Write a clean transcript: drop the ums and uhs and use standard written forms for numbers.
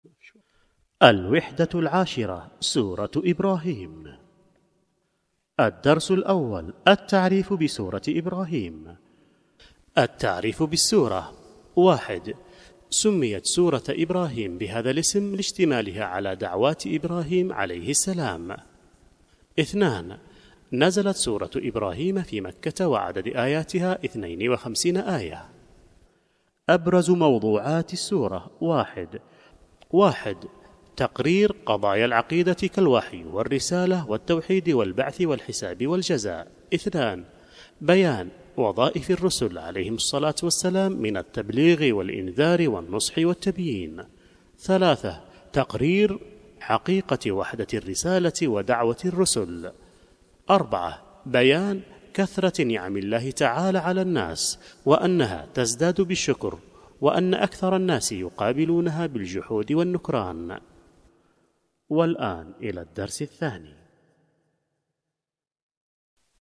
الوحدة العاشرة، سورة إبراهيم. الدرس الأول: التعريف بسورة إبراهيم. التعريف بالسورة: 1. سميت سورة إبراهيم بهذا الاسم لاشتمالها على دعوات إبراهيم عليه السلام. 2. نزلت سورة إبراهيم في مكة وعدد آياتها 52 آية. أبرز موضوعات السورة: 1. تقرير قضايا العقيدة كالوحي والرسالة والتوحيد والبعث والحساب والجزاء. 2. بيان وظائف الرسل عليهم الصلاة والسلام من التبليغ والإنذار والنصح والتبيين. 3. تقرير حقيقة وحدة الرسالة ودعوة الرسل. 4. بيان كثرة نعم الله تعالى على الناس وأنها تزداد بالشكر، وأن أكثر الناس يقابلونها بالجحود والنكران. والآن إلى الدرس الثاني.